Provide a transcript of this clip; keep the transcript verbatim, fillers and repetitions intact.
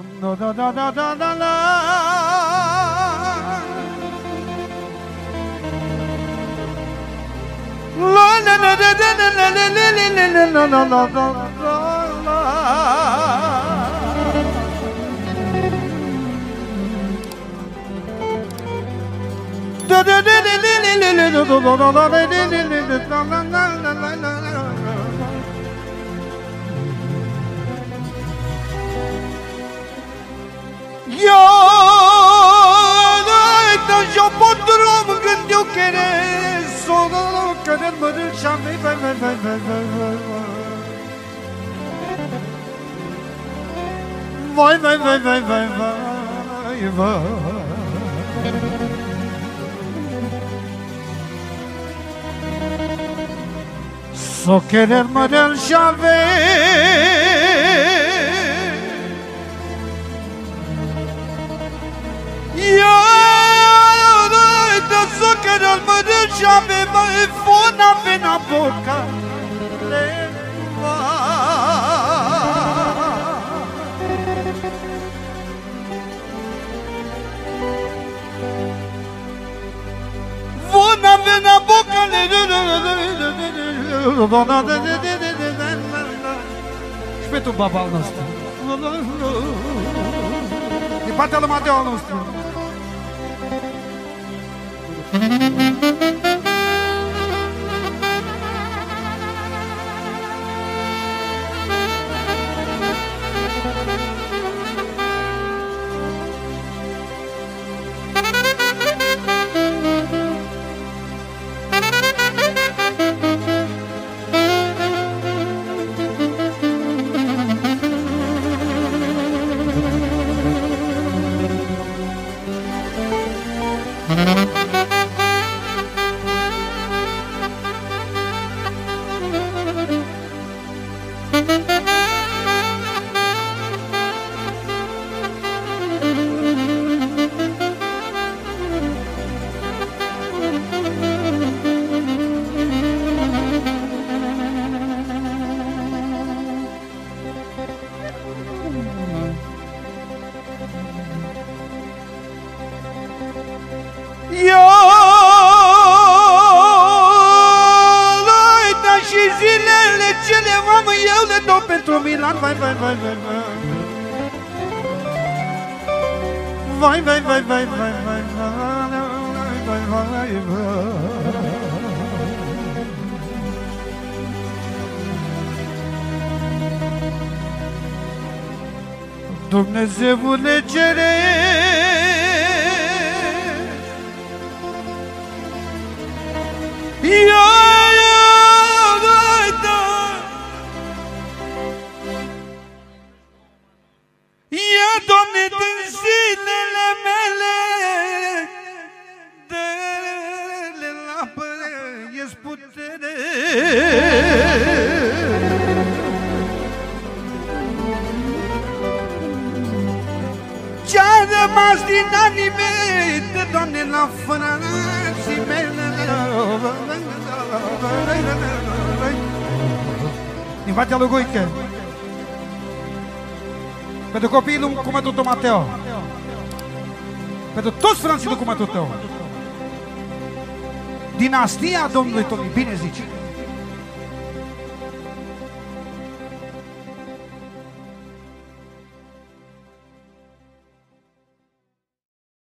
Da, da, da, da, da, da, da. La la la la la la la la la la la la la. Da da da da da da da da da da da da. Eu eu pot drum când eu querer solo querer morir jamais vai vai vai vai vai vai vai vai vai vai vai vai só querer morir jamais só querer morir jamais vai fona vem na boca fona vem na boca Spet un baba al nostru din partea lui Mateo al nostru. Pentru Milan, vai, vai, vai, vai, vai. Vai, vai, vai, vai, vai, vai, vai, vai, vai, vai. Dumnezeule cerești, Doamne, din zilele mele dă-le la băieți putere. Ce-a rămas din anii mei, dă, Doamne, la frații mele. Din partea lui Goică, pentru copiii lui Cumătul tău, Mateo, pentru toți frații lui Cumătul tău, dinastia Domnului Toni, bine zice.